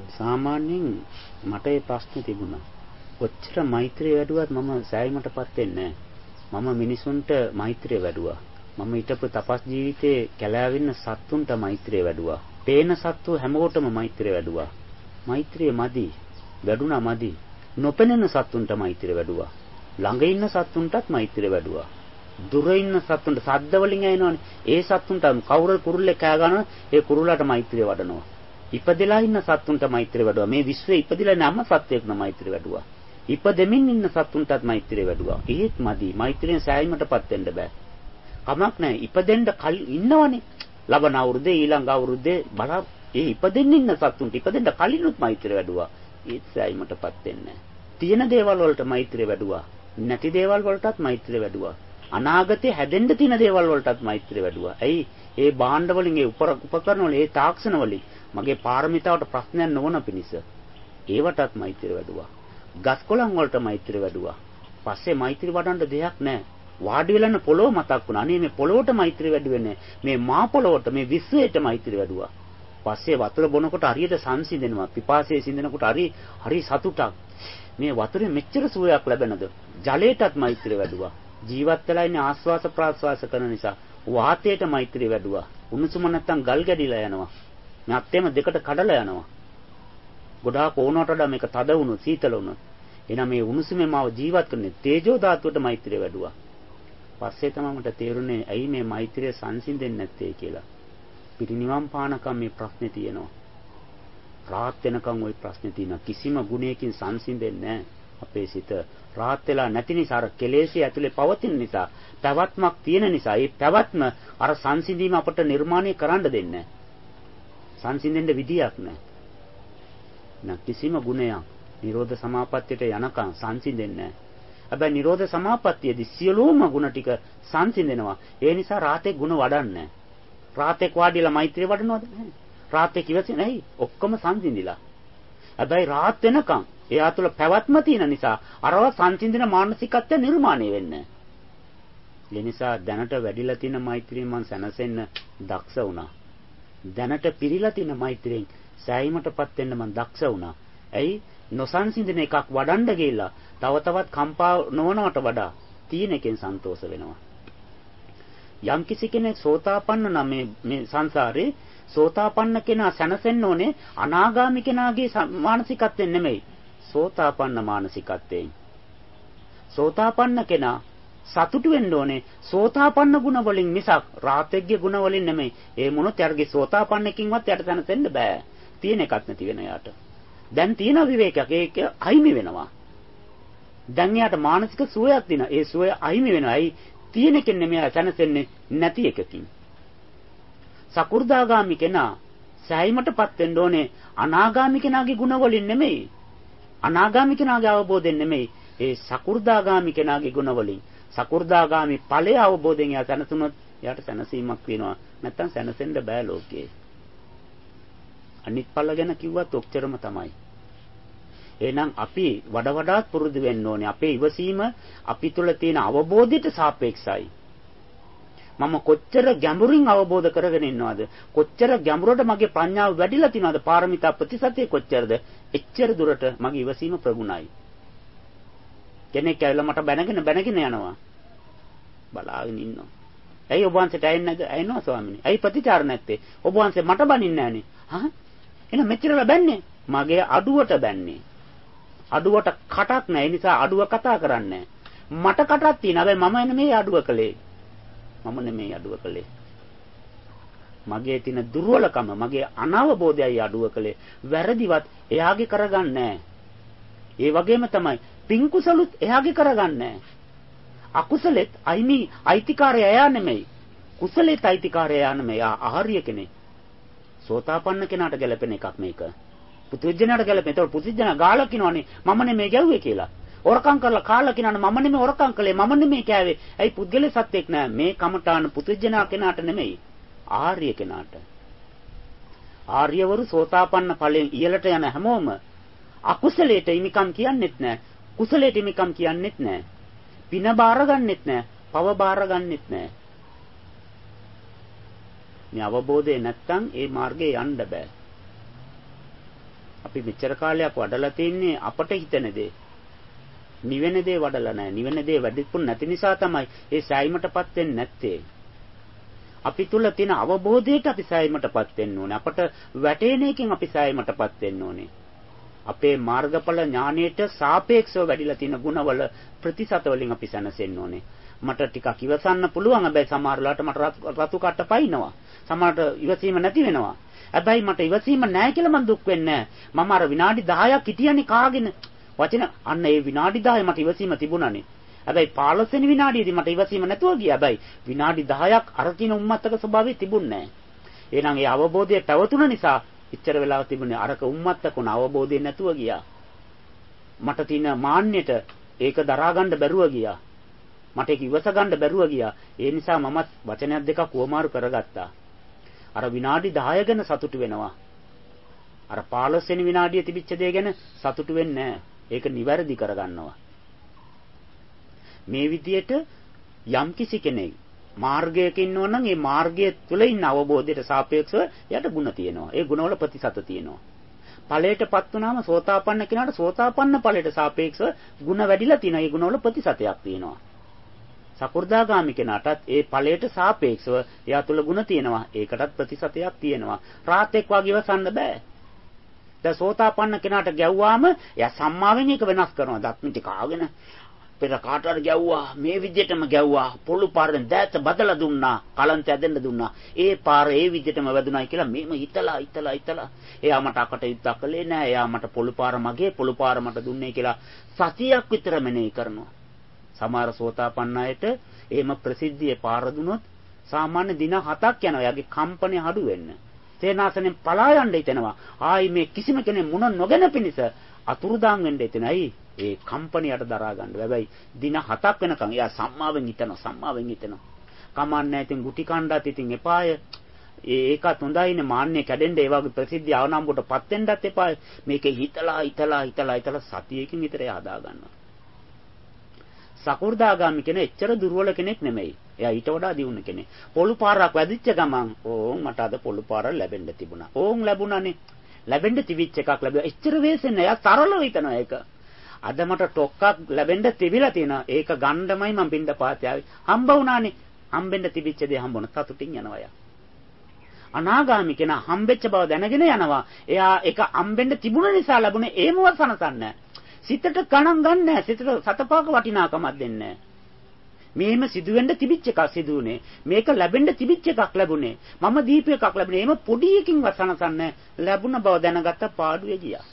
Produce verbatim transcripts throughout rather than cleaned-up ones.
සාමාන්‍යයෙන් මට ඒ ප්‍රශ්නේ තිබුණා. කොච්චර මෛත්‍රිය වැඩුවත් මම සෑයීමටපත් වෙන්නේ නැහැ. මම මිනිසුන්ට මෛත්‍රිය වැඩුවා. මම ඊටපු තපස් ජීවිතේ කැලෑවෙන්න සත්තුන්ට මෛත්‍රිය වැඩුවා. පේන සත්තු හැමෝටම මෛත්‍රිය වැඩුවා. මෛත්‍රිය මදි. වැඩුණා මදි. නොපෙනෙන සත්තුන්ට මෛත්‍රිය වැඩුවා. ළඟ ඉන්න සත්තුන්ටත් මෛත්‍රිය වැඩුවා. දුර ඉන්න සත්තුන්ට සද්ද වලින් ඇහෙනවනේ. ඒ සත්තුන්ට කවුරු කුරුල්ලේ කෑ ගන්නවා ඒ කුරුල්ලට මෛත්‍රිය වඩනවා. ඉපදෙලා ඉන්න සත්තුන්ට මෛත්‍රිය වැඩුවා. මේ විශ්වයේ ඉපදිලා නැම සත්වයකට මෛත්‍රිය වැඩුවා. ඉපදෙමින් ඉන්න සත්තුන්ටත් මෛත්‍රිය වැඩුවා. ඒත් මදි. මෛත්‍රියෙන් සෑයීමටපත් වෙන්න බෑ. කමක් නැහැ. ඉපදෙන්න කල් ඉන්නවනේ. ලබන අවුරුද්දේ ඊළඟ අවුරුද්දේ බලා ඒ ඉපදෙන්න ඉන්න සත්තුන්ට ඉපදෙන්න කලිනුත් මෛත්‍රිය වැඩුවා. ඒත් සෑයීමටපත් වෙන්නේ නැහැ. තියෙන දේවල් වලට මෛත්‍රිය වැඩුවා. නැති දේවල් වලටත් මෛත්‍රිය වැඩුවා. අනාගතේ හැදෙන්න තියෙන දේවල් වලටත් මෛත්‍රිය වැඩුවා. ඇයි? ඒ භාණ්ඩ වලින් ඒ උපකරණ වල ඒ තාක්ෂණ වලින් මගේ පාරමිතාවට ප්‍රශ්නයක් නොවන පිණිස ඒවටත් මෛත්‍රිය වැඩුවා. ගස් කොළන් වලට මෛත්‍රිය වැඩුවා. පස්සේ මෛත්‍රිය වඩන්න දෙයක් නැහැ. වාඩි වෙලා ඉන්න පොළොව මතක් වුණා. අනේ මේ පොළොවට මෛත්‍රිය වැඩි වෙන්නේ මේ මා පොළොවට මේ විශ්වයට මෛත්‍රිය වැඩුවා. පස්සේ වතුර බොනකොට හරියට සංසිඳෙනවා. පිපාසයේ සිඳෙනකොට හරි හරි සතුටක්. මේ වතුරේ මෙච්චර සුවයක් ලැබෙනද? ජලයටත් මෛත්‍රිය වැඩුවා. ජීවත් වෙලා ඉන්නේ ආස්වාස ප්‍රාස්වාස කරන නිසා වාතයට මෛත්‍රිය වැඩුවා. උණුසුම නැත්තම් ගල් ගැඩිලා යනවා. මේ අත්‍යම දෙකට කඩලා යනවා. ගොඩාක් ඕනකට වඩා මේක තද වුණොත් සීතල වුණොත්. එහෙනම් මේ උණුසුමේ මාව ජීවත් කරන්නේ තේජෝ ධාතුවට මෛත්‍රිය වැඩුවා. පස්සේ තමයි මට තේරුනේ ඇයි මේ මෛත්‍රිය සංසිඳෙන්නේ නැත්තේ කියලා. පිරිනිවන් පානකම් මේ ප්‍රශ්නේ තියෙනවා. රාත් වෙනකම් ওই ප්‍රශ්නේ තියෙනවා. කිසිම ගුණයකින් සංසිඳෙන්නේ නැහැ. අපේ සිත රාත් වෙලා නැති නිසා අර කෙලෙස්ය ඇතුලේ පවතින නිසා පැවැත්මක් තියෙන නිසා ඒ පැවැත්ම අර සංසිඳීම අපට නිර්මාණය කරන්න දෙන්නේ නැහැ. සංසිඳෙන්න විදියක් නැහැ. නැ කිසිම ගුණයක් නිරෝධ සමාපත්තියට යනකම් සංසිඳෙන්නේ නැහැ. හැබැයි නිරෝධ සමාපත්තියේදී සියලුම ගුණ ටික සංසිඳෙනවා. ඒ නිසා රාතේ ගුණ වඩන්නේ නැහැ. රාතේ වාඩිලා මෛත්‍රිය වඩනවද නැහැ. රාතේ කිව්වසේ නැහැ. ඔක්කොම සංසිඳිලා. හැබැයි රාත් වෙනකම් එයා තුළ පැවැත්ම තියෙන නිසා අරව සංසිඳන මානසිකත්වය නිර්මාණය වෙන්නේ. ඒ නිසා දැනට වැඩිලා තියෙන මෛත්‍රියෙන් මම සැනසෙන්න දක්ෂ වුණා. දැනට පිරීලා තියෙන මෛත්‍රියෙන් සෑයීමටපත් වෙන්න මම දක්ෂ වුණා. ඇයි? නොසංසිඳන එකක් වඩන්න ගිහිල්ලා තව තවත් කම්පා නොවනවට වඩා තියෙන එකෙන් සන්තෝෂ වෙනවා. යම් කිසි කෙනෙක් සෝතාපන්න නම් මේ මේ සංසාරේ සෝතාපන්න කෙනා සැනසෙන්න ඕනේ අනාගාමි කෙනාගේ මානසිකත්වයෙන් නෙමෙයි. සෝතාපන්න මානසිකත්වයෙන්. සෝතාපන්න කෙනා සතුටු වෙන්න ඕනේ සෝතාපන්න ගුණ වලින් මිසක් රාතෙක්ගේ ගුණ වලින් නෙමෙයි. ඒ මොනොත් යාගේ සෝතාපන්නකින්වත් යට තනසෙන්න බෑ. තියෙන එකක් නැති වෙන යාට. දැන් තියෙන විවේකයක් ඒක අහිමි වෙනවා. දැන් යාට මානසික සුවයක් දින. ඒ සුවය අහිමි වෙනවා. අයි තියෙන එකෙන් නෙමෙයි තනසෙන්නේ නැති එකකින්. සකු르දාගාමි කෙනා සෑයීමටපත් වෙන්න ඕනේ අනාගාමි කෙනාගේ ගුණ වලින් නෙමෙයි. අනාගාමි කෙනාගේ අවබෝධයෙන් නෙමෙයි. ඒ සකු르දාගාමි කෙනාගේ ගුණ වලින්. සකු르දාගාමි ඵලයේ අවබෝධයෙන් යා සැනසුනොත් යාට සැනසීමක් වෙනවා. නැත්තම් සැනසෙන්න බෑ ලෝකේ. අනිත් ඵල ගැන කිව්වත් ඔච්චරම තමයි. එහෙනම් අපි වඩා වඩාත් පුරුදු වෙන්න ඕනේ. අපේ ඉවසීම අපි තුල තියෙන අවබෝධයට සාපේක්ෂයි. මම කොච්චර ගැඹුරින් අවබෝධ කරගෙන ඉන්නවද? කොච්චර ගැඹුරට මගේ ප්‍රඥාව වැඩිලා තියනවද? පාරමිතා ප්‍රතිශතය කොච්චරද? එච්චර දුරට මගේ ඉවසීම ප්‍රගුණයි. කෙනෙක් ඇවිල්ලා මට බැනගෙන බැනගෙන යනවා. බලාගෙන ඉන්නවා. ඇයි ඔබ වහන්සේට ඇයෙන්නේ නැද? ඇයෙනවා ස්වාමීනි. ඇයි ප්‍රතිචාර නැත්තේ? ඔබ වහන්සේ මට බනින්නේ නැහනේ. හා? එහෙනම් මෙච්චරලා බැන්නේ? මගේ අඩුවට බැන්නේ. අඩුවට කටක් නැහැ. ඒ නිසා අඩුව කතා කරන්නේ මට කටක් තියෙනවා. හැබැයි මම නෙමෙයි අඩුව කළේ. මම නෙමෙයි අඩුව කළේ. මගේ තියෙන දුර්වලකම, මගේ අනවබෝධයයි අඩුව කළේ. වැරදිවත් එයාගේ කරගන්නේ ඒ වගේම තමයි පින්කුසලුත් එයාගේ කරගන්නේ අකුසලෙත් අයිමි අයිතිකාරය එයා නෙමෙයි. කුසලෙත් අයිතිකාරය එයා නෙමෙයි. ආහාරිය කෙනෙක්. සෝතාපන්න කෙනාට ගැලපෙන එකක් මේක. පුදුජනට ගැලපෙන. ඒතකොට පුදුජන ගාලා කිනවනේ මම නෙමෙයි ගැව්වේ කියලා. ඔරකම් කරලා කාලා කිනවනේ මම නෙමෙයි ඔරකම් කළේ මම නෙමෙයි කෑවේ. ඇයි පුද්ගලයේ සත්‍යෙක් නෑ. මේ කමඨාන පුදුජන කෙනාට නෙමෙයි. ආර්ය කෙනාට. ආර්යවරු සෝතාපන්න ඵලයෙන් ඉහළට යන හැමෝම අකුසලයට හිමිකම් කියන්නෙත් නෑ. කුසලයට හිමිකම් කියන්නෙත් නෑ. පින බාර ගන්නෙත් නෑ. පව බාර ගන්නෙත් නෑ. මේ අවබෝධය නැත්තම් ඒ මාර්ගේ යන්න බෑ. අපි මෙච්චර කාලයක් වඩලා තින්නේ අපට හිතන දේ. නිවෙන දේ වඩලා නැහැ. නිවෙන දේ වැඩිපුර නැති නිසා තමයි ඒ සෑයීමටපත් වෙන්නේ නැත්තේ. අපි තුල තියෙන අවබෝධයට අපි සෑයීමටපත් වෙන්න ඕනේ. අපට වැටෙන එකෙන් අපි සෑයීමටපත් වෙන්න ඕනේ. අපේ මාර්ගඵල ඥානයට සාපේක්ෂව වැඩිලා තියෙන ගුණවල ප්‍රතිශත වලින් අපි සැනසෙන්න ඕනේ. මට ටිකක් ඉවසන්න පුළුවන්. හැබැයි සමහර වෙලාවට මට රතු කට්ට පයින්නවා. සමහරට ඉවසීම නැති වෙනවා. හැබැයි මට ඉවසීම නැහැ කියලා මම දුක් වෙන්නේ නැහැ. මම අර විනාඩි දහයක් හිටියනේ කාගෙන. වචන අන්න ඒ විනාඩි දහය මට ඉවසීම තිබුණානේ. හැබැයි පහළොස් වෙනි විනාඩියේදී මට ඉවසීම නැතුව ගියා. හැබැයි විනාඩි දහයක් අර කින උම්මත්තක ස්වභාවය තිබුණේ නැහැ. එහෙනම් ඒ අවබෝධය පැවතුන නිසා ඉච්චර වෙලාව තිබුණේ අරක උම්මත්තකුණ අවබෝධය නැතුව ගියා. මට තියෙන මාන්නයට ඒක දරා ගන්න බැරුව ගියා. මට ඒක ඉවස ගන්න බැරුව ගියා. ඒ නිසා මම වචනයක් දෙකක් වමාරු කරගත්තා. අර විනාඩි දහය ගැන සතුටු වෙනවා. අර පහළොස් වෙනි විනාඩියේ තිබිච්ච දේ ගැන සතුටු වෙන්නේ නැහැ. ඒක නිවැරදි කරගන්නවා. මේ විදියට යම් කිසි කෙනෙක් මාර්ගයක ඉන්නවා නම් ඒ මාර්ගය තුළ ඉන්න අවබෝධයට සාපේක්ෂව යට ಗುಣ තියෙනවා. ඒ ගුණවල ප්‍රතිශත තියෙනවා. ඵලයටපත් වුණාම සෝතාපන්න කෙනාට සෝතාපන්න ඵලයට සාපේක්ෂව ಗುಣ වැඩිලා තියෙනවා. ඒ ගුණවල ප්‍රතිශතයක් තියෙනවා. සකෘදාගාමි කෙනාටත් ඒ ඵලයට සාපේක්ෂව එයා තුළ ಗುಣ තියෙනවා. ඒකටත් ප්‍රතිශතයක් තියෙනවා. රාතෙක් වගේ ඉවසන්න බෑ. දැන් සෝතාපන්න කෙනාට ගැව්වාම එයා සම්මාවෙන් ඒක වෙනස් කරනවා. දත් මිටි කාගෙන පෙර කාටට ගැව්වා. මේ විදිහටම ගැව්වා. පොළු පාරෙන් දැත බදලා දුන්නා. කලන්ත ඇදෙන්න දුන්නා. ඒ පාර ඒ විදිහටම වැදුනායි කියලා මේම හිතලා හිතලා හිතලා එයා මට අකට යුද්ධ කළේ නෑ. එයා මට පොළු පාර මගේ පොළු පාර මට දුන්නේ කියලා සතියක් විතර මෙනෙහි කරනවා. සමහර සෝතාපන්න අයට එහෙම ප්‍රසිද්ධියේ පාර දුනොත් සාමාන්‍ය දින හතක් යනවා. එයාගේ කම්පණය අඩු වෙන්න. සේනාසනෙන් පලා යන්න හිතෙනවා. ආයි මේ කිසිම කෙනෙක් මුණ නොගෙන පිණිස අතුරුදාන් වෙන්න හිතෙනයි. ඒ කම්පණියට දරා ගන්න. හැබැයි දින හතක් වෙනකන් එයා සම්මාවෙන් හිතනවා. සම්මාවෙන් හිතනවා. කමන්නේ ඉතින් ගුටි කණ්ඩාත් ඉතින් එපාය. ඒ ඒකත් හොඳයිනේ මාන්නේ කැඩෙන්න ඒ වගේ ප්‍රසිද්ධිය ආවනම්බුට පත් වෙන්නත් එපාය. මේකේ හිතලා හිතලා හිතලා හිතලා සතියකින් විතර හදා ගන්නවා. සකෘදාගාමි කෙනෙක් එච්චර දුර්වල කෙනෙක් නෙමෙයි. එයා ඊට වඩා දියුණු කෙනෙක්. පොළු පාරක් වැදිච්ච ගමන් ඕන් මට අද පොළු පාර ලැබෙන්න තිබුණා. ඕන් ලැබුණානේ. ලැබෙන්න තිබිච්ච එකක් ලැබුවා. එච්චර වෙසෙන්නේ. එයා තරලව හිතනවා ඒක. අද මට ටොක්ක්ක් ලැබෙන්න තිබිලා තියෙනවා. ඒක ගන්නමයි මම බින්ද පාතේ ආවේ. හම්බ වුණානේ. හම්බෙන්න තිබිච්ච දේ හම්බුණ සතුටින් යනවා යා. අනාගාමි කෙනා හම්බෙච්ච බව දැනගෙන යනවා. එයා ඒක හම්බෙන්න තිබුණ නිසා ලැබුණේ ඒමව සනසන්නේ. සිතට ගණන් ගන්න නැහැ. සිතට සතපාක වටිනාකමක් දෙන්නේ නැහැ. මේම සිදුවෙන්න තිබිච්ච එකක් සිදුුනේ. මේක ලැබෙන්න තිබිච්ච එකක් ලැබුණේ. මම දීප එකක් ලැබුණේ. එහෙම පොඩි එකකින් වසනසන්නේ ලැබුණ බව දැනගත්ත පාඩුවේ ගියා.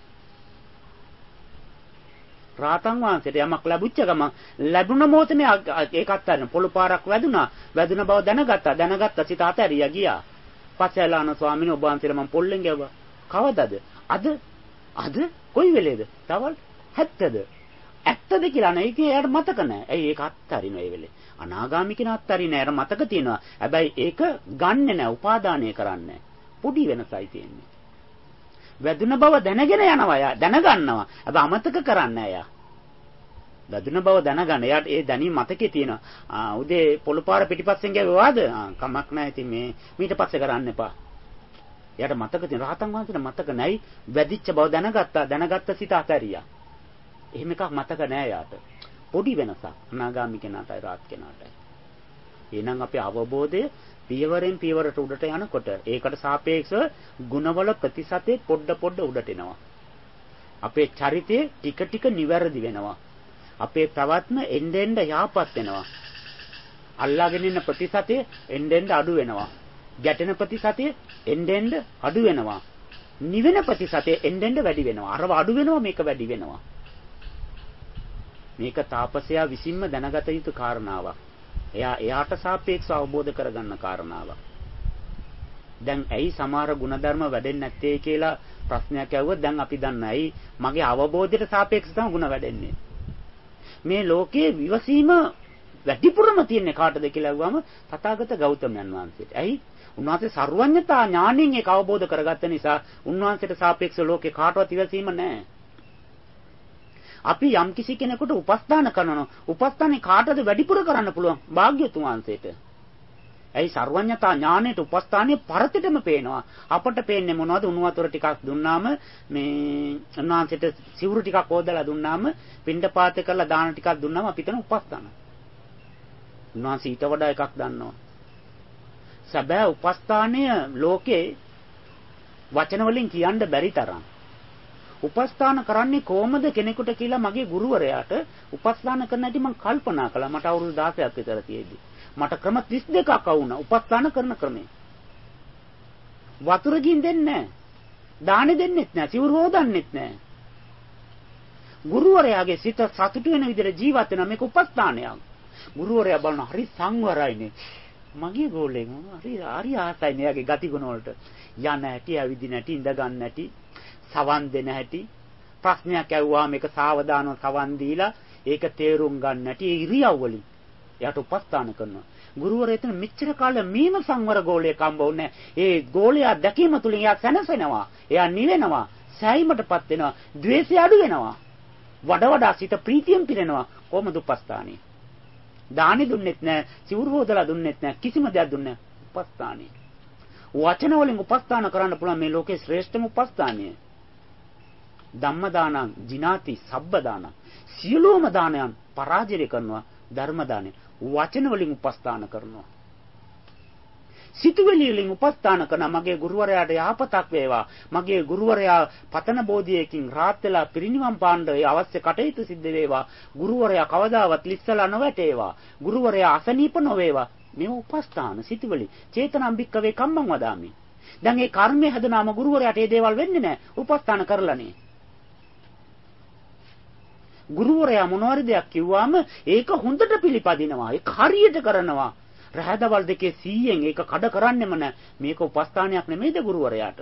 රාතන් වහන්සේට යමක් ලැබුච්ච ගමන් ලැබුණ මොහොතේ ඒකත් අරින පොළු පාරක් වැදුනා. වැදුන බව දැනගත්තා. දැනගත්ත සිත අතහැරියා ගියා. පස්සෙලාන ස්වාමීන් වහන්සේලා මම පොල්ලෙන් ගැව්වා. කවදද? අද අද කොයි වෙලේද? තවල් හැත්තද? ඇත්තද කියලා නේ. ඒක එයාට මතක නැහැ. ඇයි ඒක අත්තරින ඒ වෙලේ? අනාගාමි කෙනා අත්තරින එයාට මතක තියෙනවා. හැබැයි ඒක ගන්නෙ නැහැ. උපාදානය කරන්නේ. පොඩි වෙනසයි තියෙන්නේ. වැදුන බව දැනගෙන යනවා එයා. දැනගන්නවා. හැබැයි අමතක කරන්නේ නැහැ එයා. වැදුන බව දැනගන්න. එයාට ඒ දැනීම මතකේ තියෙනවා. ආ උදේ පොළු පාර පිටිපස්සෙන් ගියවද? ආ කමක් නැහැ. ඉතින් මේ ඊට පස්සේ කරන්න එපා. එයාට මතක තියෙන රහතන් වහන්සේට මතක නැයි. වැදිච්ච බව දැනගත්තා. දැනගත්ත සිත අතහැරියා. එහෙම එකක් මතක නෑ යාට. පොඩි වෙනසක් අනාගාමි කෙනාටයි රාත් කෙනාටයි. එහෙනම් අපේ අවබෝධය පියවරෙන් පියවරට උඩට යනකොට ඒකට සාපේක්ෂව ගුණවල ප්‍රතිශතේ පොඩ පොඩ උඩට එනවා. අපේ චරිතය ටික ටික නිවැරදි වෙනවා. අපේ ප්‍රවත්ම එන්න එන්න යහපත් වෙනවා. අල්ලාගෙන ඉන්න ප්‍රතිශතය එන්න එන්න අඩු වෙනවා. ගැටෙන ප්‍රතිශතය එන්න එන්න අඩු වෙනවා. නිවෙන ප්‍රතිශතය එන්න එන්න වැඩි වෙනවා. අරව අඩු වෙනවා මේක වැඩි වෙනවා. මේක තාපසයා විසින්ම දැනගත යුතු කාරණාවක්. එයා එයාට සාපේක්ෂව අවබෝධ කරගන්න කාරණාවක්. දැන් ඇයි සමහර ಗುಣධර්ම වැඩෙන්නේ නැත්තේ කියලා ප්‍රශ්නයක් ඇහුවොත් දැන් අපි දන්නා. ඇයි මගේ අවබෝධයට සාපේක්ෂව තමයි ಗುಣ වැඩෙන්නේ. මේ ලෝකයේ විවසීම වැඩිපුරම තියෙන්නේ කාටද කියලා අහුවම තථාගත ගෞතමයන් වහන්සේට. ඇයි? උන්වහන්සේ සර්වඥතා ඥාණයෙන් ඒක අවබෝධ කරගත්ත නිසා උන්වහන්සේට සාපේක්ෂව ලෝකේ කාටවත් ඉවසීම නැහැ. අපි යම් කිසි කෙනෙකුට උපස්ථාන කරනවා. උපස්ථානේ කාටද වැඩිපුර කරන්න පුළුවන්? භාග්‍යතුන් වහන්සේට. ඇයි සර්වඥතා ඥාණයට උපස්ථානයේ පරතිටම පේනවා. අපට පේන්නේ මොනවද? උණු වතුර ටිකක් දුන්නාම මේ උන්වහන්සේට සිවුරු ටිකක් හොදලා දුන්නාම පින්ඩපාත කරලා දාන ටිකක් දුන්නාම අපි හිතන උපස්ථාන. උන්වහන්සේ ඊට වඩා එකක් දන්නවා. සැබෑ උපස්ථානය ලෝකේ වචන වලින් කියන්න බැරි තරම්. උපස්ථාන කරන්නේ කොහොමද කෙනෙකුට කියලා මගේ ගුරුවරයාට උපස්ථාන කරන හැටි මම කල්පනා කළා. මට අවුරුදු දහසක් විතර තියෙද්දි. මට ක්‍රම තිස් දෙකක් වුණා උපස්ථාන කරන ක්‍රමේ. වතුර ගින් දෙන්නේ නැහැ. දානි දෙන්නෙත් නැහැ. සිවුරු හොදන්නෙත් නැහැ. ගුරුවරයාගේ සිත සතුටු වෙන විදිහට ජීවත් වෙන මේක උපස්ථානයක්. ගුරුවරයා බලන හරි සංවරයිනේ. මගේ ගෝලෙන් හරි හරි ආසයිනේ යාගේ ගතිගුණ වලට. යන හැටි, ඇවිදින හැටි, ඉඳ ගන්න හැටි, සවන් දෙන හැටි, ප්‍රශ්නයක් ඇහුවාම මේක සාවධානව සවන් දීලා ඒක තේරුම් ගන්න හැටි ඉරියව් වලින් එයාට උපස්ථාන කරනවා. ගුරුවරයා එතන මෙච්චර කාලෙ මීම සංවර ගෝලයක් හම්බ වුණේ. ඒ ගෝලයා දැකීම තුලින් එයා සැනසෙනවා. එයා නිවෙනවා. සෑයීමටපත් වෙනවා. ද්වේෂය අඩු වෙනවා. වඩා වඩා සිත ප්‍රීතියෙන් පිරෙනවා. කොහොමද උපස්ථානේ? දානි දුන්නෙත් නැහැ, සිවුරු හොදලා දුන්නෙත් නැහැ, කිසිම දෙයක් දුන්නේ නැහැ. උපස්ථානේ. වචන වලින් උපස්ථාන කරන්න පුළුවන් මේ ලෝකේ ශ්‍රේෂ්ඨම උපස්ථානය. ධම්ම දානං, ජිනාති, සබ්බ දානං. සියලුම දානයන් පරාජය කරනවා ධර්ම දානය. වචන වලින් උපස්ථාන කරනවා. සිතුවිලි වලින් උපස්ථාන කරන මගේ ගුරුවරයාට යහපතක් වේවා. මගේ ගුරුවරයා පතන බෝධියකින් රාත් වෙලා පිරිනිවන් පාන්න ඒ අවශ්‍ය කටයුතු සිද්ධ වේවා. ගුරුවරයා කවදාවත් ලිස්සලා නොවැටේවා. ගුරුවරයා අසනීප නොවේවා. මේ උපස්ථාන සිතුවිලි චේතනම් බික්කවේ කම්මං වදාමි. දැන් ඒ කර්මය හදනාම ගුරුවරයාට මේ දේවල් වෙන්නේ නැහැ. උපස්ථාන කරලානේ. ගුරුවරයා මොනවාරි දෙයක් කිව්වාම ඒක හොඳට පිළිපදිනවා. ඒක හරියට කරනවා. රහදවල් දෙකේ සීයෙන් ඒක කඩ කරන්නෙම නැහැ. මේක උපස්ථානයක් නෙමෙයිද ගුරුවරයාට?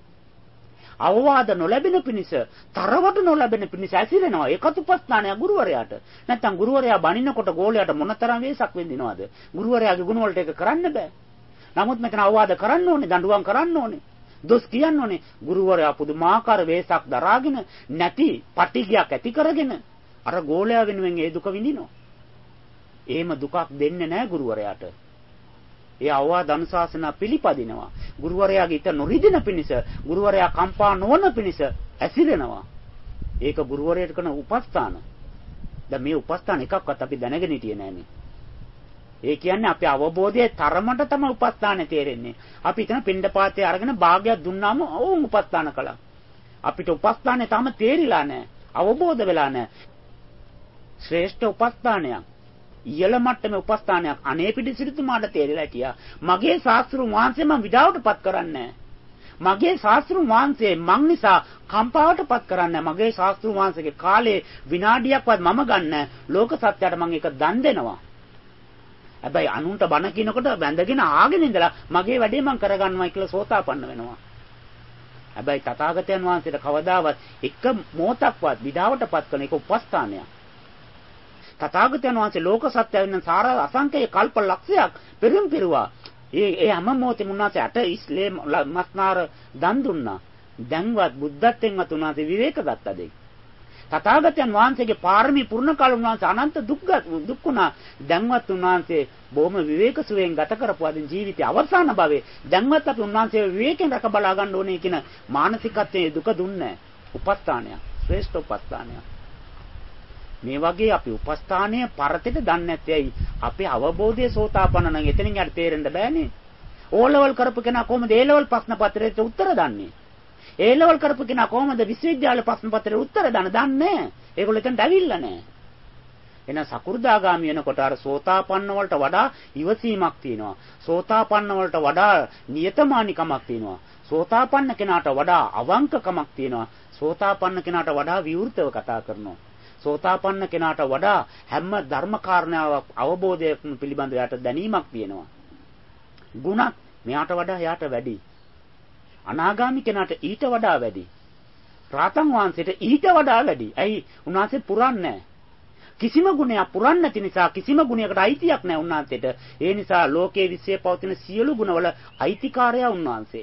අවවාද නොලැබෙන පිණිස, තරවඩ නොලැබෙන පිණිස ඇසිරෙනවා. ඒකත් උපස්ථානයක් ගුරුවරයාට. නැත්තම් ගුරුවරයා බනිනකොට ගෝලයාට මොනතරම් වෙසක් වෙන්දිනවද? ගුරුවරයාගේ ගුණ වලට ඒක කරන්න බෑ. නමුත් මෙතන අවවාද කරන්න ඕනේ, දඬුවම් කරන්න ඕනේ. දොස් කියන්න ඕනේ. ගුරුවරයා පුදුමාකාර වෙසක් දරාගෙන නැති පටිගයක් ඇති කරගෙන අර ගෝලයා වෙනුවෙන් ඒ දුක විඳිනවා. එහෙම දුකක් දෙන්නේ නැහැ ගුරුවරයාට. ඒ අවවාද අනුශාසනා පිළිපදිනවා. ගුරුවරයාගේ හිත නොරිදෙන පිණිස, ගුරුවරයා කම්පා නොවන පිණිස ඇසිරෙනවා. ඒක ගුරුවරයාට කරන උපස්ථාන. දැන් මේ උපස්ථාන එකක්වත් අපි දැනගෙන හිටියේ නෑනේ. ඒ කියන්නේ අපේ අවබෝධයේ තරමට තමයි උපස්ථානේ තේරෙන්නේ. අපි හිතන පින්ඩපාතේ අරගෙන භාගයක් දුන්නාම ඕම් උපස්ථාන කළා. අපිට උපස්ථානේ තාම තේරිලා නෑ. අවබෝධ වෙලා නෑ. ශ්‍රේෂ්ඨ උපස්ථානයක්. ඉහළ මට්ටමේ උපස්ථානයක් අනේ පිටිසිරිතුමාට තේරිලා හිටියා. මගේ ශාස්ත්‍රුන් වහන්සේ මම විඩාවටපත් කරන්නේ මගේ ශාස්ත්‍රුන් වහන්සේ මං නිසා කම්පාවටපත් කරන්නේ මගේ ශාස්ත්‍රුන් වහන්සේගේ කාලේ විනාඩියක්වත් මම ගන්න ලෝක සත්‍යයට මම ඒක දන් දෙනවා. හැබැයි අනුන්ට බණ කියනකොට වැඳගෙන ආගෙන ඉඳලා මගේ වැඩේ මම කරගන්නවා කියලා සෝතාපන්න වෙනවා. හැබැයි තථාගතයන් වහන්සේට කවදාවත් එක මොහොතක්වත් විඩාවටපත් කරන එක උපස්ථානයක්. තථාගතයන් වහන්සේ ලෝක සත්‍ය වෙන සාර අසංකේය කල්ප ලක්ෂයක් පෙරම් පිරුවා. ඒ ඒ හැම මොහොතේම උන්වහන්සේ අට ඉස්ලේම් මස්නාර දන් දුන්නා. දැන්වත් බුද්ධත්වයෙන්වත් උන්වහන්සේ විවේක ගත්තද? තථාගතයන් වහන්සේගේ පාරමී පුර්ණ කාල උන්වහන්සේ අනන්ත දුක් දුක් වුණා. දැන්වත් උන්වහන්සේ බොහොම විවේක සුවයෙන් ගත කරපු අදින් ජීවිතයේ අවසාන භවයේ දැන්වත් අපි උන්වහන්සේ විවේකයෙන් රැක බලා ගන්න ඕනේ කියන මානසිකත්වයේ දුක දුන්නේ උපස්ථානයක්. ශ්‍රේෂ්ඨ උපස්ථානයක්. මේ වගේ අපි උපස්ථානය පරතෙට දන්නේ නැත්තේයි අපේ අවබෝධයේ සෝතාපන්න නම් එතනින් යට තේරෙන්න බෑනේ. ඕ ලෙවල් කරපු කෙනා කොහොමද ඒ ලෙවල් ප්‍රශ්න පත්‍රයට උත්තර දන්නේ? ඒ ලෙවල් කරපු කෙනා කොහොමද විශ්වවිද්‍යාල ප්‍රශ්න පත්‍රයට උත්තර දන්නේ? දන්නේ නැහැ. ඒගොල්ලෝ එතනට ඇවිල්ලා නැහැ. එහෙනම් සකු르දාගාමි වෙනකොට අර සෝතාපන්න වලට වඩා ඉවසීමක් තියෙනවා. සෝතාපන්න වලට වඩා නියතමානිකමක් තියෙනවා. සෝතාපන්න කෙනාට වඩා අවංකකමක් තියෙනවා. සෝතාපන්න කෙනාට වඩා විවෘතව කතා කරනවා. සෝතාපන්න කෙනාට වඩා හැම ධර්ම කාරණාවක් අවබෝධයක් පිළිබඳව යට දැනීමක් තියෙනවා. ගුණක් මෙයාට වඩා යාට වැඩි. අනාගාමි කෙනාට ඊට වඩා වැඩි. රාතන් වහන්සේට ඊට වඩා වැඩි. ඇයි? උන්වහන්සේ පුරන්නේ නැහැ. කිසිම ගුණයක් පුරන්නේ නැති නිසා කිසිම ගුණයකට අයිතියක් නැහැ උන්වහන්සේට. ඒ නිසා ලෝකයේ විශ්වයේ පවතින සියලු ගුණවල අයිතිකාරයා උන්වහන්සේ.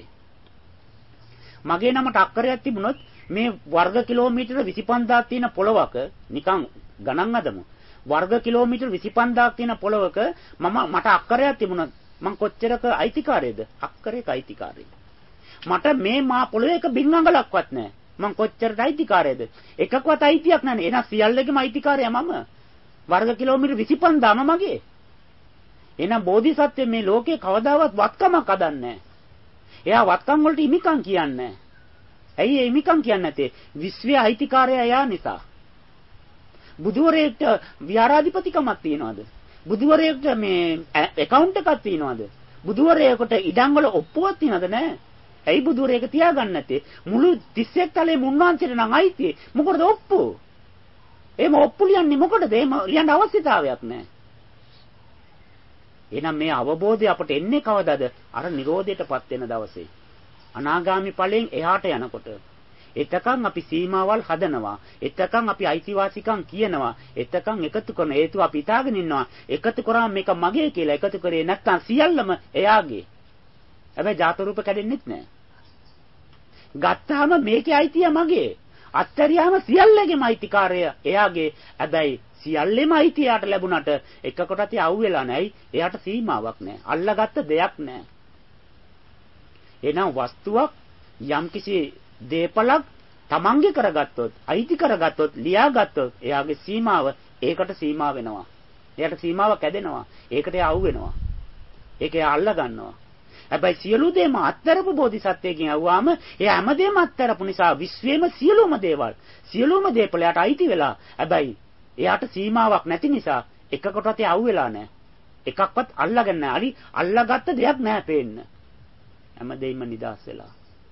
මගේ නමට අක්කරයක් තිබුණොත් මේ වර්ග කිලෝමීටර විසිපන්දාක් තියෙන පොළවක නිකන් ගණන් අදමු. වර්ග කිලෝමීටර විසිපන්දාක් තියෙන පොළවක මම මට අක්කරයක් තිබුණොත් මං කොච්චරක අයිතිකාරයද? අක්කරයක අයිතිකාරයෙක්. මට මේ මා පොළොවේ එක බින්ගඟලක්වත් නැහැ. මං කොච්චරට අයිතිකාරයද? එකකවත් අයිතියක් නැහැ. එහෙනම් සියල්ලකම අයිතිකාරයා මම. වර්ග කිලෝමීටර් විසිපන්දාම මගේ. එහෙනම් බෝධිසත්වය මේ ලෝකේ කවදාවත් වත්කමක් හදන්නේ නැහැ. එයා වත්කම් වලට හිමිකම් කියන්නේ නැහැ. ඇයි ඒ හිමිකම් කියන්නේ නැත්තේ? විශ්වයේ අයිතිකාරයා එයා නිසා. බුදුවරයෙක්ට විහාරාධිපතිකමක් තියනවාද? බුදුවරයෙක්ට මේ account එකක් තියනවාද? බුදුවරයෙකුට ඉඩම් වල ඔප්පුවක් තියනවද? නැහැ. ඇයි බුදුවරයෙක් තියාගන්න නැත්තේ? මුළු තිස් එක් තලයේ මුන්වන්සේට නම් අයිති. මොකටද ඔප්පු? එහෙම ඔප්පු ලියන්නේ මොකටද? එහෙම ලියන්න අවශ්‍යතාවයක් නැහැ. එහෙනම් මේ අවබෝධය අපට එන්නේ කවදාද? අර Nirodhaයටපත් වෙන දවසේ. අනාගාමි ඵලයෙන් එහාට යනකොට. එතකන් අපි සීමාවල් හදනවා. එතකන් අපි අයිතිවාසිකම් කියනවා. එතකන් එකතු කරන හේතුව අපි හිතාගෙන ඉන්නවා. එකතු කරාම මේක මගේ කියලා. එකතු කරේ නැත්නම් සියල්ලම එයාගේ. හැබැයි ජාත රූප කැඩෙන්නෙත් නැහැ. ගත්තාම මේකේ අයිතිය මගේ. අත්තරියාම සියල්ලගේම අයිතිකාරය එයාගේ. හැබැයි සියල්ලෙම අයිතියට ලැබුණට එකකටත් යවුවෙලා නැයි. එයාට සීමාවක් නැහැ. අල්ලගත්ත දෙයක් නැහැ. එනම් වස්තුවක් යම්කිසි දේපලක් තමන්ගේ කරගත්තොත්, අයිති කරගත්තොත්, ලියාගත්තොත් එයාගේ සීමාව ඒකට සීමා වෙනවා. එයාට සීමාව කැඩෙනවා. ඒකට යවු වෙනවා. ඒක එයා අල්ල ගන්නවා. හැබැයි සියලු දේම අත්තරපු බෝධිසත්වයෙන් යවුවාම එයා හැමදේම අත්තරපු නිසා විශ්වයේම සියලුම දේවල්, සියලුම දේපලයට අයිති වෙලා. හැබැයි එයාට සීමාවක් නැති නිසා එකකටවත් යවු වෙලා නැහැ. එකක්වත් අල්ලගන්න නැහැ. හරි අල්ලගත්ත දෙයක් නැහැ පේන්න. හැමදේම නිදාස් වෙලා.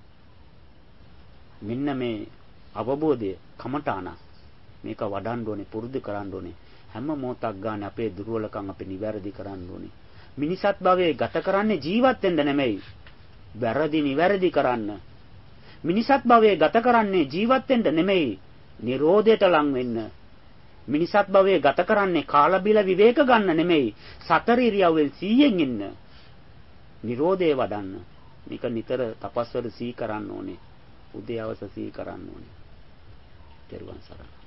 මෙන්න මේ අවබෝධය කමඨාන මේක වඩන්න ඕනේ, පුරුදු කරන්න ඕනේ. හැම මොහොතක් ගන්න අපේ දුර්වලකම් අපි නිවැරදි කරන්න ඕනේ. මිනිසත් භවයේ ගත කරන්නේ ජීවත් වෙන්න නෙමෙයි. වැරදි නිවැරදි කරන්න. මිනිසත් භවයේ ගත කරන්නේ ජීවත් වෙන්න නෙමෙයි. නිරෝධයට ලං වෙන්න. මිනිසත් භවයේ ගත කරන්නේ කාලා බිල විවේක ගන්න නෙමෙයි. සතර ඉරියව්වෙන් සීයෙන් ඉන්න. නිරෝධය වඩන්න. මේක නිතර තපස්වල සී කරන්න ඕනේ. උදේ අවස සී කරන්න ඕනේ. ත්වන් සරණයි.